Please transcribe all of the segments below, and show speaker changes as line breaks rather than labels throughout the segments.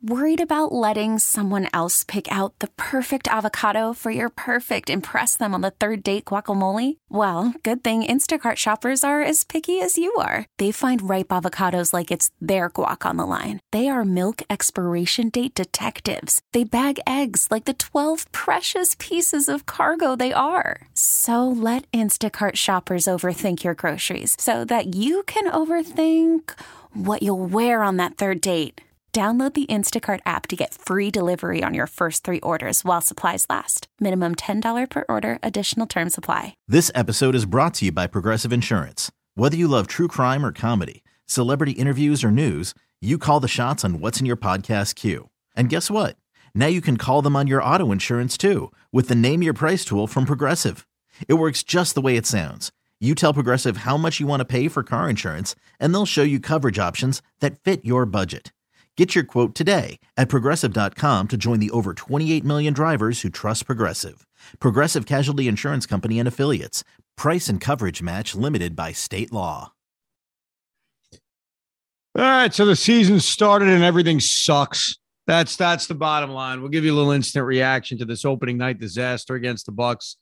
Worried about letting someone else pick out the perfect avocado for your perfect impress them on the third date guacamole? Well, good thing Instacart shoppers are as picky as you are. They find ripe avocados like it's their guac on the line. They are milk expiration date detectives. They bag eggs like the 12 precious pieces of cargo they are. So let Instacart shoppers overthink your groceries so that you can overthink what you'll wear on that third date. Download the Instacart app to get free delivery on your first 3 orders while supplies last. Minimum $10 per order. Additional terms apply.
This episode is brought to you by Progressive Insurance. Whether you love true crime or comedy, celebrity interviews or news, you call the shots on what's in your podcast queue. And guess what? Now you can call them on your auto insurance too with the Name Your Price tool from Progressive. It works just the way it sounds. You tell Progressive how much you want to pay for car insurance, and they'll show you coverage options that fit your budget. Get your quote today at Progressive.com to join the over 28 million drivers who trust Progressive. Progressive Casualty Insurance Company and Affiliates. Price and coverage match limited by state law.
All right, so the season started and everything sucks. That's the bottom line. We'll give you a little instant reaction to this opening night disaster against the Bucks.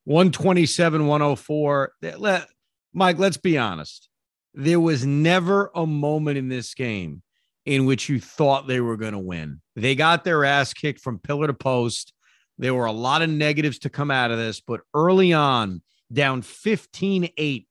127-104. Mike, let's be honest. There was never a moment in this game in which you thought they were going to win. They got their ass kicked from pillar to post. There were a lot of negatives to come out of this, but early on, down 15-8,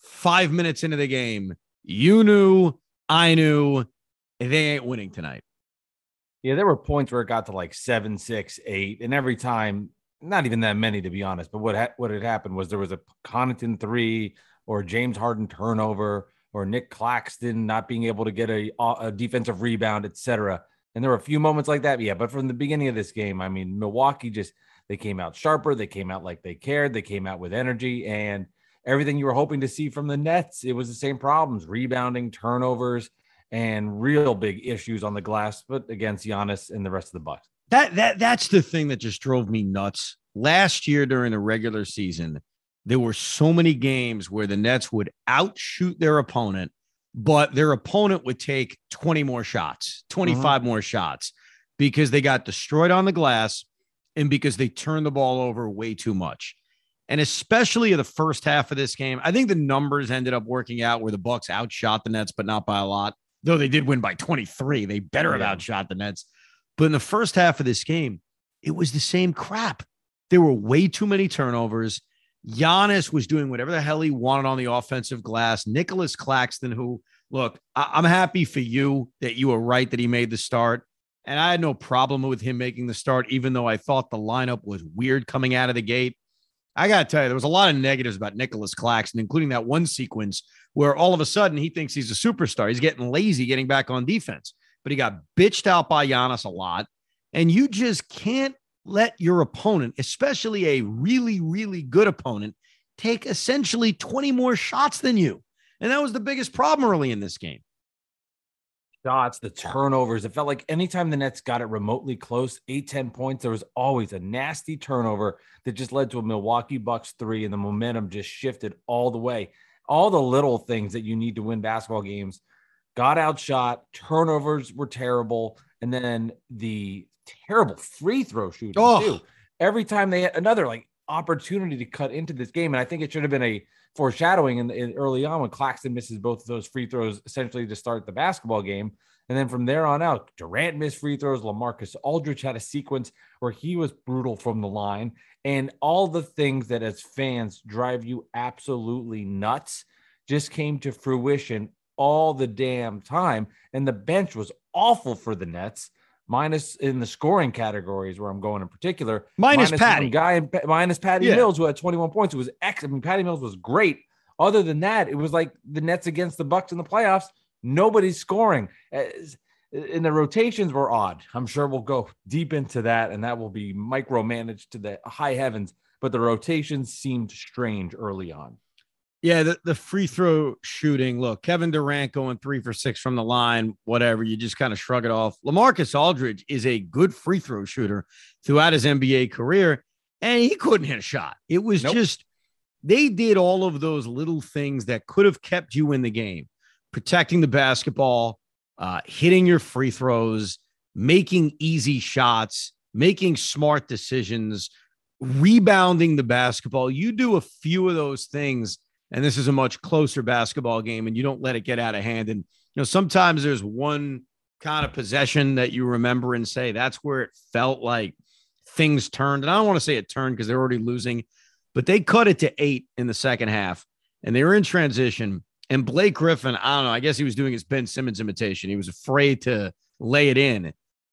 5 minutes into the game, you knew, I knew, they ain't winning tonight.
Yeah, there were points where it got to like 7, 6, 8, and every time, not even that many to be honest, but what had happened was there was a Connaughton 3 or James Harden turnover, or Nick Claxton not being able to get a defensive rebound, etc. And there were a few moments like that. Yeah, but from the beginning of this game, I mean, Milwaukee they came out sharper. They came out like they cared. They came out with energy. And everything you were hoping to see from the Nets, it was the same problems, rebounding, turnovers, and real big issues on the glass, but against Giannis and the rest of the Bucks.
That's the thing that just drove me nuts. Last year during the regular season, there were so many games where the Nets would outshoot their opponent, but their opponent would take 20 more shots, 25 more shots, because they got destroyed on the glass and because they turned the ball over way too much. And especially in the first half of this game, I think the numbers ended up working out where the Bucks outshot the Nets, but not by a lot, though they did win by 23. They better have outshot the Nets. But in the first half of this game, it was the same crap. There were way too many turnovers. Giannis was doing whatever the hell he wanted on the offensive glass. Nicholas Claxton, who, look, I'm happy for you that you were right that he made the start. And I had no problem with him making the start, even though I thought the lineup was weird coming out of the gate. I got to tell you, there was a lot of negatives about Nicholas Claxton, including that one sequence where all of a sudden he thinks he's a superstar. He's getting lazy getting back on defense, but he got bitched out by Giannis a lot. And you just can't let your opponent, especially a really, really good opponent, take essentially 20 more shots than you. And that was the biggest problem early in this game.
Shots, the turnovers. It felt like anytime the Nets got it remotely close, 8-10 points, there was always a nasty turnover that just led to a Milwaukee Bucks 3, and the momentum just shifted all the way. All the little things that you need to win basketball games got outshot. Turnovers were terrible. And then the terrible free throw shooting too. Every time they had another opportunity to cut into this game, and I think it should have been a foreshadowing in early on when Claxton misses both of those free throws essentially to start the basketball game, and then from there on out, Durant missed free throws. LaMarcus Aldridge had a sequence where he was brutal from the line, and all the things that as fans drive you absolutely nuts just came to fruition all the damn time. And the bench was awful for the Nets. Minus in the scoring categories where I'm going in particular.
Minus Patty.
Minus Patty Mills, who had 21 points. It was excellent. I mean, Patty Mills was great. Other than that, it was like the Nets against the Bucks in the playoffs. Nobody's scoring. And the rotations were odd. I'm sure we'll go deep into that, and that will be micromanaged to the high heavens. But the rotations seemed strange early on.
Yeah, the free throw shooting. Look, Kevin Durant going 3 for 6 from the line, whatever. You just kind of shrug it off. LaMarcus Aldridge is a good free throw shooter throughout his NBA career, and he couldn't hit a shot. It was just, they did all of those little things that could have kept you in the game, protecting the basketball, hitting your free throws, making easy shots, making smart decisions, rebounding the basketball. You do a few of those things, and this is a much closer basketball game, and you don't let it get out of hand. And, sometimes there's one kind of possession that you remember and say, that's where it felt like things turned. And I don't want to say it turned because they're already losing, but they cut it to 8 in the second half, and they were in transition. And Blake Griffin, I don't know, I guess he was doing his Ben Simmons imitation. He was afraid to lay it in.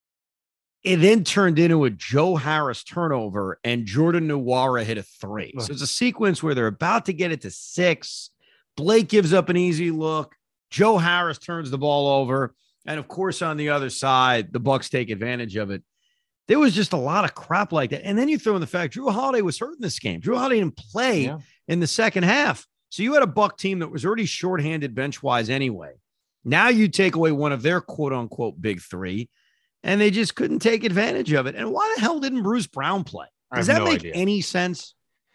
It then turned into a Joe Harris turnover, and Jordan Nwora hit a 3. So it's a sequence where they're about to get it to 6. Blake gives up an easy look. Joe Harris turns the ball over. And, of course, on the other side, the Bucks take advantage of it. There was just a lot of crap like that. And then you throw in the fact Jrue Holiday was hurt in this game. Jrue Holiday didn't play in the second half. So you had a Buck team that was already shorthanded bench-wise anyway. Now you take away one of their quote-unquote big 3, and they just couldn't take advantage of it. And why the hell didn't Bruce Brown play? Does that make any sense?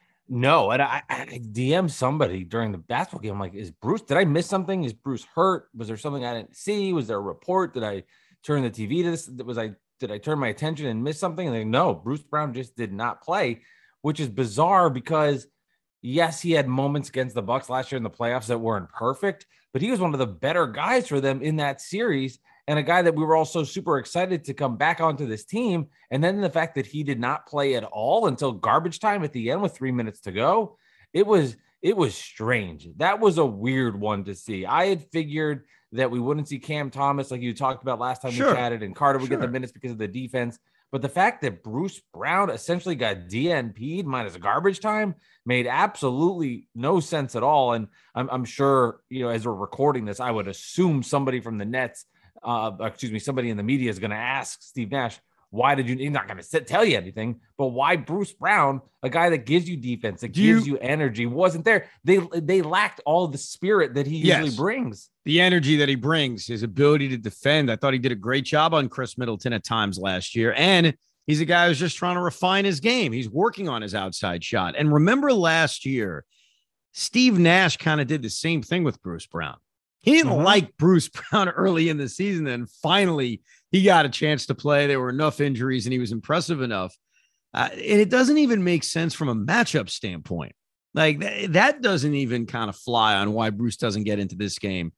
No. And I DM'd somebody during the basketball game. I'm like, did I miss something? Is Bruce hurt? Was there something I didn't see? Was there a report? Did I turn the TV to this? Did I turn my attention and miss something? And they no, Bruce Brown just did not play, which is bizarre because yes, he had moments against the Bucks last year in the playoffs that weren't perfect, but he was one of the better guys for them in that series. And a guy that we were all so super excited to come back onto this team. And then the fact that he did not play at all until garbage time at the end with 3 minutes to go, it was strange. That was a weird one to see. I had figured that we wouldn't see Cam Thomas like you talked about last time we chatted, and Carter would get the minutes because of the defense. But the fact that Bruce Brown essentially got DNP'd minus garbage time made absolutely no sense at all. And I'm sure, as we're recording this, I would assume somebody from the Nets, somebody in the media is going to ask Steve Nash, why did you, he's not going to tell you anything, but why Bruce Brown, a guy that gives you defense, that gives you energy, wasn't there? They lacked all the spirit that he usually brings.
The energy that he brings, his ability to defend. I thought he did a great job on Chris Middleton at times last year. And he's a guy who's just trying to refine his game. He's working on his outside shot. And remember last year, Steve Nash kind of did the same thing with Bruce Brown. He didn't like Bruce Brown early in the season. And finally, he got a chance to play. There were enough injuries and he was impressive enough. And it doesn't even make sense from a matchup standpoint. Like that doesn't even kind of fly on why Bruce doesn't get into this game.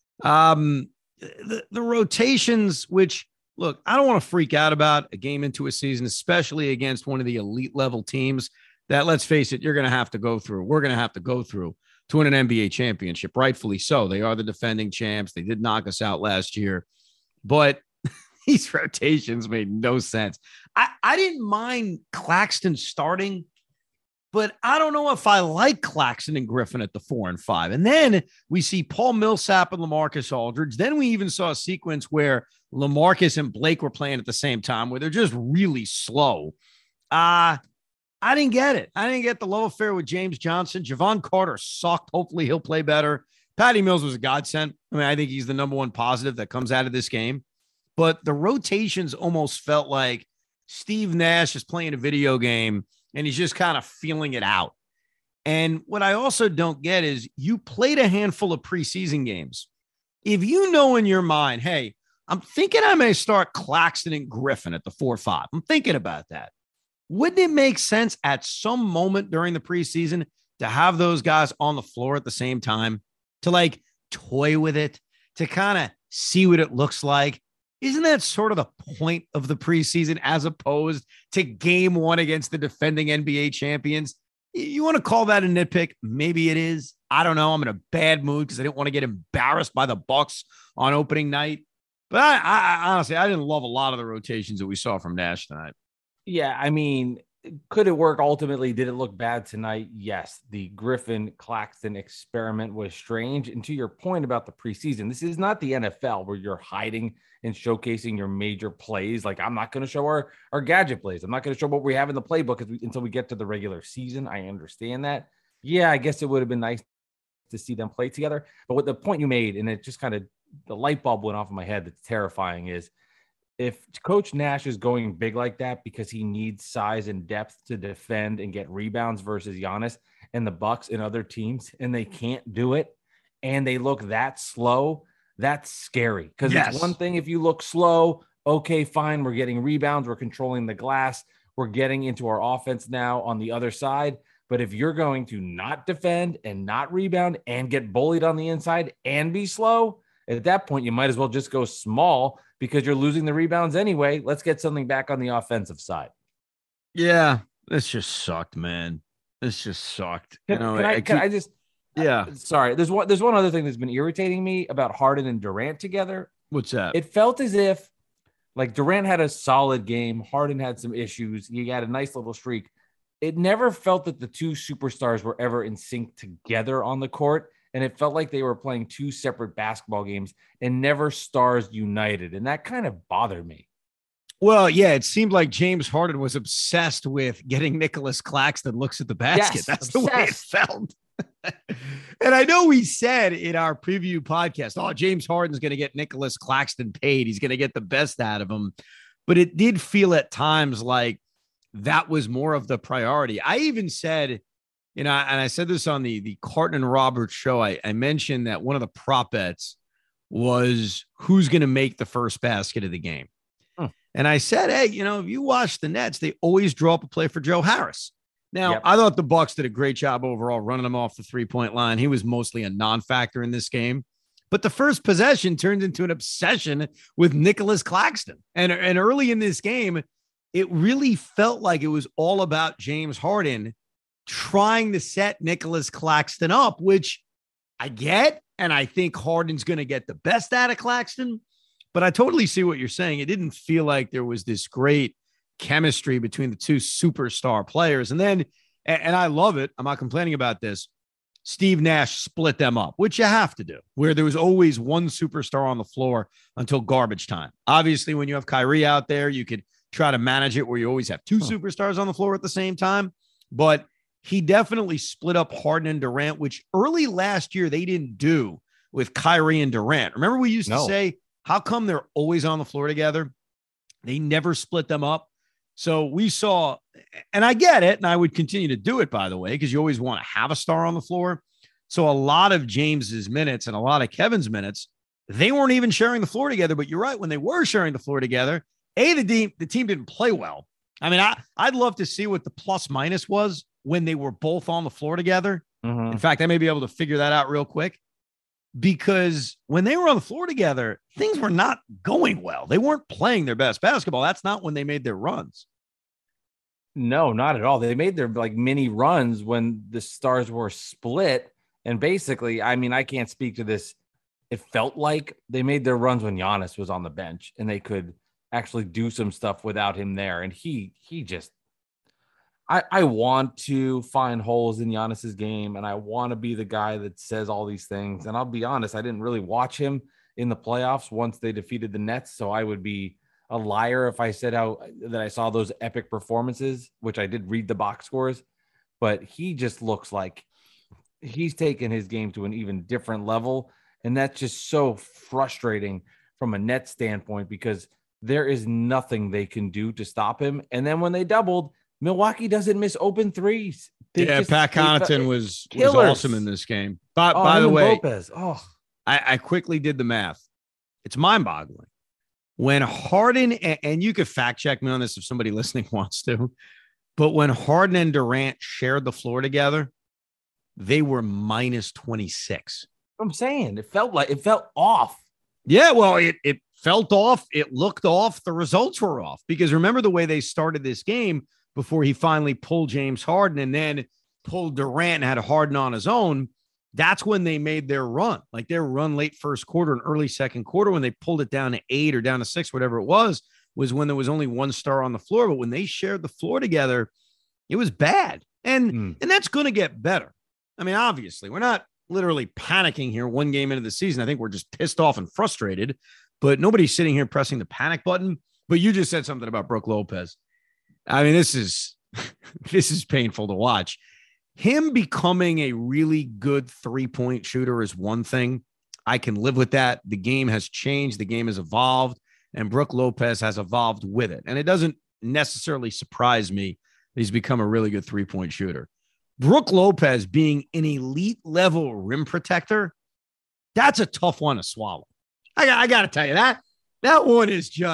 The rotations, which look, I don't want to freak out about a game into a season, especially against one of the elite level teams that, let's face it, you're going to have to go through. We're going to have to go through to win an NBA championship, rightfully so. They are the defending champs. They did knock us out last year, but these rotations made no sense. I didn't mind Claxton starting, but I don't know if I like Claxton and Griffin at the 4 and 5. And then we see Paul Millsap and LaMarcus Aldridge. Then we even saw a sequence where LaMarcus and Blake were playing at the same time, where they're just really slow. I didn't get it. I didn't get the love affair with James Johnson. Javon Carter sucked. Hopefully he'll play better. Patty Mills was a godsend. I mean, I think he's the number one positive that comes out of this game. But the rotations almost felt like Steve Nash is playing a video game and he's just kind of feeling it out. And what I also don't get is you played a handful of preseason games. If you know in your mind, hey, I'm thinking I may start Claxton and Griffin at the 4-5. I'm thinking about that. Wouldn't it make sense at some moment during the preseason to have those guys on the floor at the same time, to like toy with it, to kind of see what it looks like? Isn't that sort of the point of the preseason as opposed to game one against the defending NBA champions? You want to call that a nitpick? Maybe it is. I don't know. I'm in a bad mood because I didn't want to get embarrassed by the Bucks on opening night. But I honestly, I didn't love a lot of the rotations that we saw from Nash tonight.
Yeah, I mean, could it work ultimately? Did it look bad tonight? Yes. The Griffin-Claxton experiment was strange. And to your point about the preseason, this is not the NFL where you're hiding and showcasing your major plays. Like, I'm not going to show our gadget plays. I'm not going to show what we have in the playbook until we get to the regular season. I understand that. Yeah, I guess it would have been nice to see them play together. But what the point you made, and it just kind of, the light bulb went off in my head that's terrifying, is if Coach Nash is going big like that because he needs size and depth to defend and get rebounds versus Giannis and the Bucks and other teams, and they can't do it, and they look that slow, that's scary. Because It's one thing if you look slow, okay, fine, we're getting rebounds, we're controlling the glass, we're getting into our offense now on the other side. But if you're going to not defend and not rebound and get bullied on the inside and be slow, at that point, you might as well just go small because you're losing the rebounds anyway. Let's get something back on the offensive side.
Yeah, this just sucked, man. This just sucked.
Can I just sorry. There's one other thing that's been irritating me about Harden and Durant together.
What's that?
It felt as if like Durant had a solid game. Harden had some issues. He had a nice little streak. It never felt that the two superstars were ever in sync together on the court. And it felt like they were playing two separate basketball games and never stars united. And that kind of bothered me.
Well, yeah, it seemed like James Harden was obsessed with getting Nicholas Claxton looks at the basket.
Yes,
that's
obsessed.
The way it felt. And I know we said in our preview podcast, oh, James Harden's going to get Nicholas Claxton paid. He's going to get the best out of him. But it did feel at times like that was more of the priority. I even said, and I said this on the Carton and Roberts show. I mentioned that one of the prop bets was who's going to make the first basket of the game. And I said, hey, if you watch the Nets, they always draw up a play for Joe Harris. Now, I thought the Bucks did a great job overall running him off the three-point line. He was mostly a non-factor in this game. But the first possession turned into an obsession with Nicholas Claxton. And early in this game, it really felt like it was all about James Harden trying to set Nicholas Claxton up, which I get. And I think Harden's going to get the best out of Claxton. But I totally see what you're saying. It didn't feel like there was this great chemistry between the two superstar players. And then, and I love it, I'm not complaining about this, Steve Nash split them up, which you have to do, where there was always one superstar on the floor until garbage time. Obviously, when you have Kyrie out there, you could try to manage it where you always have two superstars on the floor at the same time. But he definitely split up Harden and Durant, which early last year they didn't do with Kyrie and Durant. Remember we used to say, how come they're always on the floor together? They never split them up. So we saw, and I get it, and I would continue to do it, by the way, because you always want to have a star on the floor. So a lot of James's minutes and a lot of Kevin's minutes, they weren't even sharing the floor together. But you're right, when they were sharing the floor together, the team didn't play well. I mean, I'd love to see what the plus minus was when they were both on the floor together. In fact, I may be able to figure that out real quick. Because when they were on the floor together, things were not going well. They weren't playing their best basketball. That's not when they made their runs.
No, not at all. They made their like mini runs when the stars were split. And basically, I mean, I can't speak to this. It felt like they made their runs when Giannis was on the bench and they could actually do some stuff without him there. And he just, I want to find holes in Giannis's game, and I want to be the guy that says all these things. And I'll be honest, I didn't really watch him in the playoffs once they defeated the Nets, so I would be a liar if I said that I saw those epic performances, which I did read the box scores. But he just looks like he's taken his game to an even different level, and that's just so frustrating from a Nets standpoint because there is nothing they can do to stop him. And then when they doubled, Milwaukee doesn't miss open threes.
Pat Connaughton was awesome in this game. By the way,
Lopez.
I quickly did the math. It's mind-boggling. When Harden, and you could fact check me on this if somebody listening wants to, but when Harden and Durant shared the floor together, they were minus 26.
I'm saying it felt off.
Yeah, well, it felt off. It looked off. The results were off because remember the way they started this game before he finally pulled James Harden and then pulled Durant and had Harden on his own. That's when they made their run, like their run late first quarter and early second quarter when they pulled it down to 8 or down to 6, whatever it was when there was only one star on the floor. But when they shared the floor together, it was bad. And that's going to get better. I mean, obviously, we're not literally panicking here one game into the season. I think we're just pissed off and frustrated, but nobody's sitting here pressing the panic button. But you just said something about Brook Lopez. I mean, this is painful to watch. Him becoming a really good 3-point shooter is one thing. I can live with that. The game has changed. The game has evolved, and Brook Lopez has evolved with it. And it doesn't necessarily surprise me that he's become a really good 3-point shooter. Brook Lopez being an elite level rim protector, that's a tough one to swallow. I got to tell you that one is just,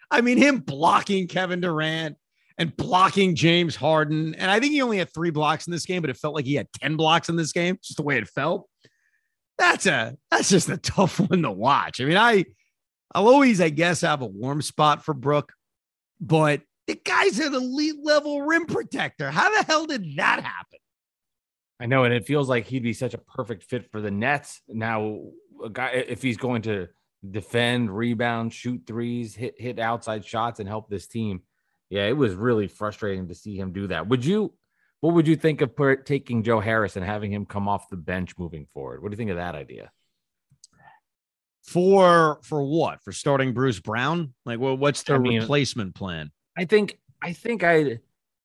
I mean, him blocking Kevin Durant and blocking James Harden. And I think he only had 3 blocks in this game, but it felt like he had 10 blocks in this game, just the way it felt. That's just a tough one to watch. I mean, I'll always, I guess, have a warm spot for Brook, but the guy's an elite level rim protector. How the hell did that happen?
I know, and it feels like he'd be such a perfect fit for the Nets. Now, a guy, if he's going to defend, rebound, shoot threes, hit outside shots, and help this team. Yeah, it was really frustrating to see him do that. What would you think of taking Joe Harris and having him come off the bench moving forward? What do you think of that idea?
For what? For starting Bruce Brown? Like, well, what's the replacement plan?
I think I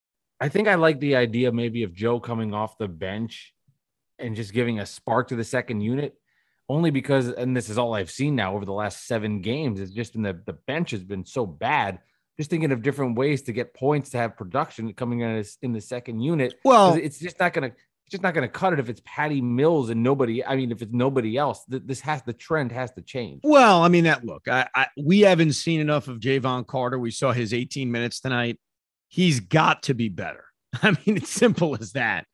like the idea maybe of Joe coming off the bench and just giving a spark to the second unit, only because, and this is all I've seen now over the last 7 games, it's just been the bench has been so bad. Just thinking of different ways to get points, to have production coming in the second unit.
Well,
it's just not going to cut it if it's Patty Mills and nobody. I mean, if it's nobody else, the trend has to change.
Well, I mean, we haven't seen enough of Javon Carter. We saw his 18 minutes tonight. He's got to be better. I mean, it's simple as that.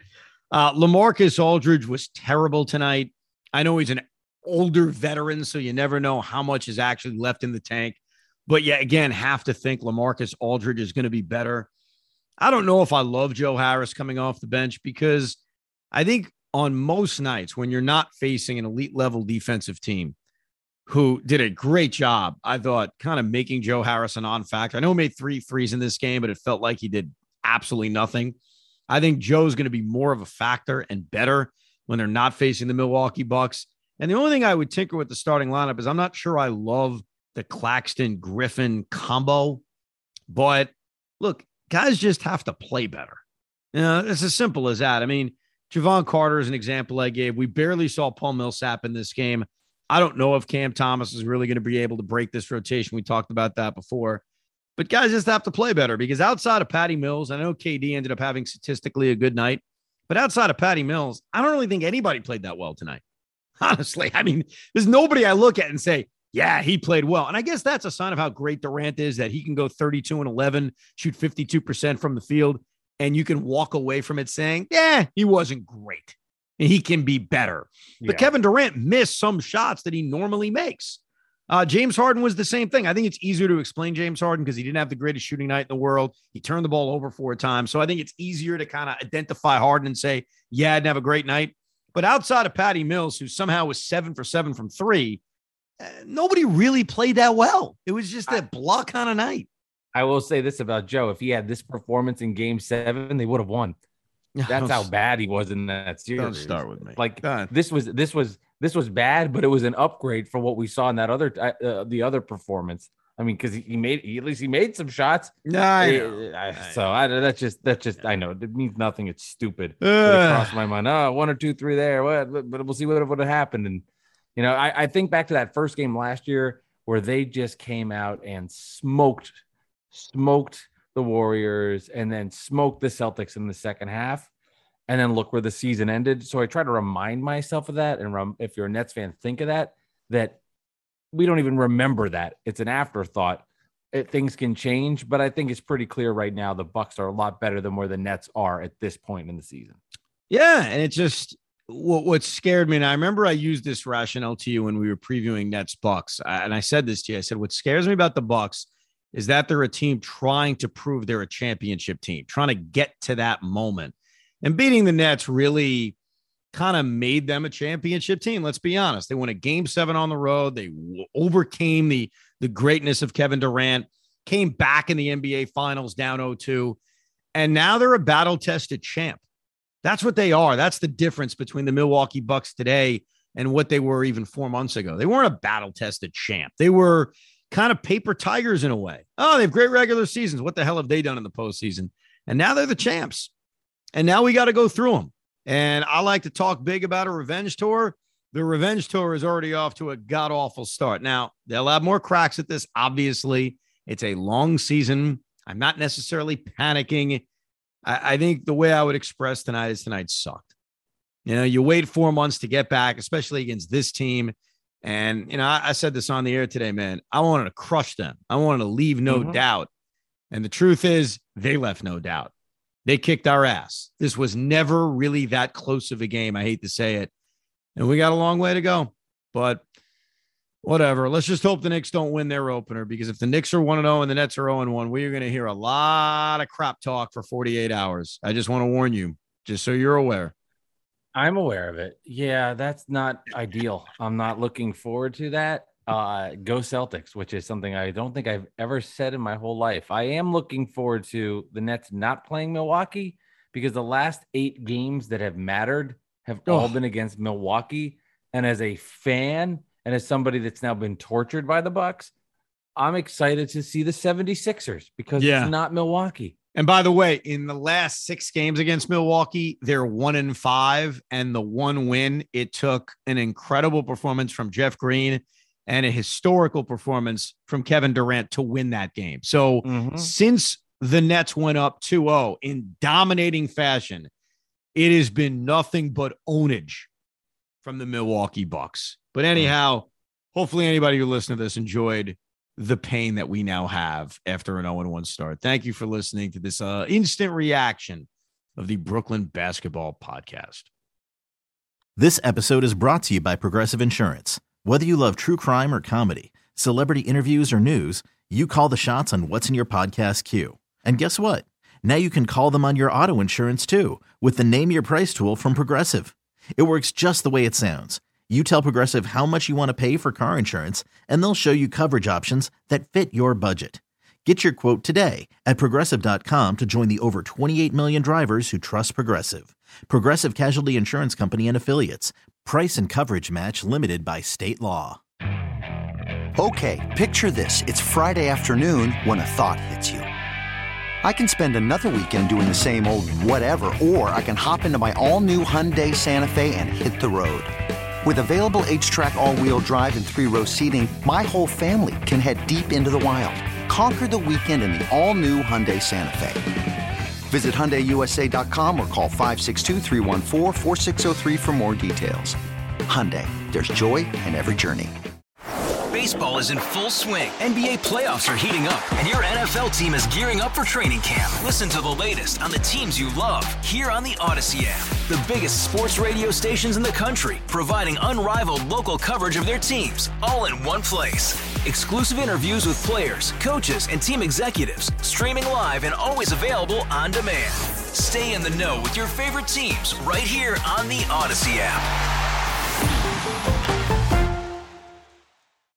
LaMarcus Aldridge was terrible tonight. I know he's an older veteran, so you never know how much is actually left in the tank. But yeah, again, have to think LaMarcus Aldridge is going to be better. I don't know if I love Joe Harris coming off the bench, because I think on most nights when you're not facing an elite level defensive team who did a great job, I thought, kind of making Joe Harris a non-factor. I know he made 3 threes in this game, but it felt like he did absolutely nothing. I think Joe's going to be more of a factor and better when they're not facing the Milwaukee Bucks. And the only thing I would tinker with the starting lineup is I'm not sure I love the Claxton Griffin combo, but look, guys just have to play better. You know, it's as simple as that. I mean, Javon Carter is an example I gave. We barely saw Paul Millsap in this game. I don't know if Cam Thomas is really going to be able to break this rotation. We talked about that before, but guys just have to play better, because outside of Patty Mills, I know KD ended up having statistically a good night, but outside of Patty Mills, I don't really think anybody played that well tonight. Honestly, I mean, there's nobody I look at and say, yeah, he played well. And I guess that's a sign of how great Durant is, that he can go 32 and 11, shoot 52% from the field, and you can walk away from it saying, yeah, he wasn't great and he can be better. Yeah. But Kevin Durant missed some shots that he normally makes. James Harden was the same thing. I think it's easier to explain James Harden because he didn't have the greatest shooting night in the world. He turned the ball over 4 times. So I think it's easier to kind of identify Harden and say, yeah, I didn't have a great night. But outside of Patty Mills, who somehow was 7 for 7 from 3, nobody really played that well. It was just a block kind of night.
I will say this about Joe. If he had this performance in game 7, they would have won. That's how bad he was in that series.
Don't start with me.
Like, this was bad, but it was an upgrade from what we saw in that the other performance. I mean, because he made some shots. That's just I know it means nothing. It's stupid. It crossed my mind. Oh, 1 or 2, 3 there. What? But we'll see what would have happened. And you know, I think back to that first game last year where they just came out and smoked the Warriors and then smoked the Celtics in the second half. And then look where the season ended. So I try to remind myself of that. And if you're a Nets fan, think of that we don't even remember that. It's an afterthought. Things can change, but I think it's pretty clear right now the Bucks are a lot better than where the Nets are at this point in the season.
Yeah, and it just what scared me, and I remember I used this rationale to you when we were previewing Nets Bucks, and I said this to you. I said what scares me about the Bucks is that they're a team trying to prove they're a championship team, trying to get to that moment, and beating the Nets really kind of made them a championship team. Let's be honest. They won a game 7 on the road. They overcame the greatness of Kevin Durant, came back in the NBA finals down 0-2. And now they're a battle-tested champ. That's what they are. That's the difference between the Milwaukee Bucks today and what they were even 4 months ago. They weren't a battle-tested champ. They were kind of paper tigers in a way. Oh, they have great regular seasons. What the hell have they done in the postseason? And now they're the champs. And now we got to go through them. And I like to talk big about a revenge tour. The revenge tour is already off to a god-awful start. Now, they'll have more cracks at this, obviously. It's a long season. I'm not necessarily panicking. I think the way I would express tonight is tonight sucked. You know, you wait 4 months to get back, especially against this team. And, I said this on the air today, man. I wanted to crush them. I wanted to leave no doubt. And the truth is, they left no doubt. They kicked our ass. This was never really that close of a game. I hate to say it. And we got a long way to go. But whatever. Let's just hope the Knicks don't win their opener, because if the Knicks are 1-0 and the Nets are 0-1, we're going to hear a lot of crap talk for 48 hours. I just want to warn you, just so you're aware.
I'm aware of it. Yeah, that's not ideal. I'm not looking forward to that. Go Celtics, which is something I don't think I've ever said in my whole life. I am looking forward to the Nets not playing Milwaukee, because the last 8 games that have mattered have all been against Milwaukee. And as a fan and as somebody that's now been tortured by the Bucks, I'm excited to see the 76ers, because it's not Milwaukee.
And by the way, in the last 6 games against Milwaukee, they're 1-5, and the one win, it took an incredible performance from Jeff Green and a historical performance from Kevin Durant to win that game. So since the Nets went up 2-0 in dominating fashion, it has been nothing but ownage from the Milwaukee Bucks. But anyhow, hopefully anybody who listened to this enjoyed the pain that we now have after an 0-1 start. Thank you for listening to this instant reaction of the Brooklyn Basketball Podcast.
This episode is brought to you by Progressive Insurance. Whether you love true crime or comedy, celebrity interviews or news, you call the shots on what's in your podcast queue. And guess what? Now you can call them on your auto insurance too, with the Name Your Price tool from Progressive. It works just the way it sounds. You tell Progressive how much you want to pay for car insurance, and they'll show you coverage options that fit your budget. Get your quote today at Progressive.com to join the over 28 million drivers who trust Progressive. Progressive Casualty Insurance Company and Affiliates. Price and coverage match limited by state law.
Okay, picture this. It's Friday afternoon when a thought hits you. I can spend another weekend doing the same old whatever, or I can hop into my all-new Hyundai Santa Fe and hit the road. With available H-Track all-wheel drive and 3-row seating, my whole family can head deep into the wild. Conquer the weekend in the all-new Hyundai Santa Fe. Visit HyundaiUSA.com or call 562-314-4603 for more details. Hyundai, there's joy in every journey.
Baseball is in full swing. NBA playoffs are heating up, and your NFL team is gearing up for training camp. Listen to the latest on the teams you love here on the Odyssey app. The biggest sports radio stations in the country, providing unrivaled local coverage of their teams, all in one place. Exclusive interviews with players, coaches, and team executives, streaming live and always available on demand. Stay in the know with your favorite teams right here on the Odyssey app.